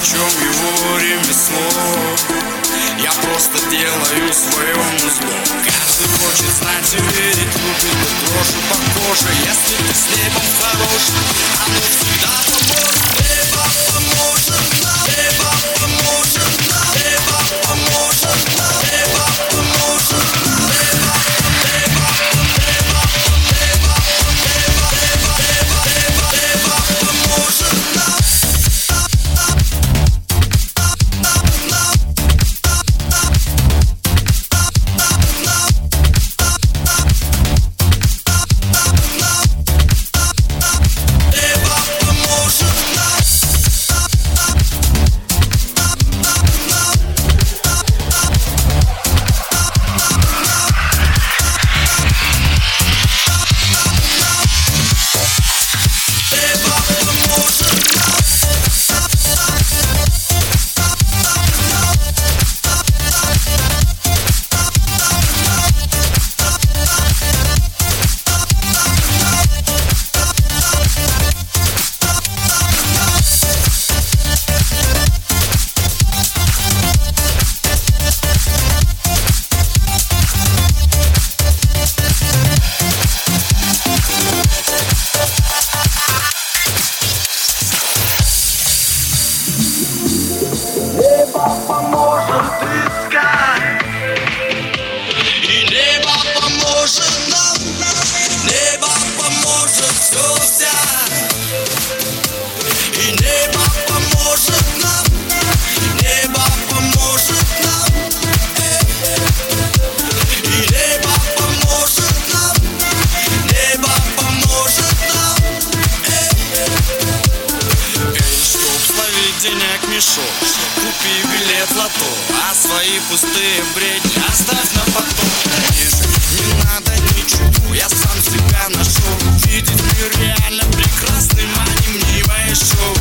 в чем его ремесло. Я просто делаю свое музло. Каждый хочет знать и верить, любит и дрожью по коже. Если ты с небом хорош, оно всегда поможет. Небо поможет нам, небо поможет нам, небо поможет нам, небо поможет нам, небо, небо, небо, небо, небо, небо, небо, небо поможет нам. Купи билет в лото, а свои пустые бредни оставь на потом. Конечно, не надо ничего, я сам себя нашел. Видеть мир реально прекрасным, а не мнимое шоу.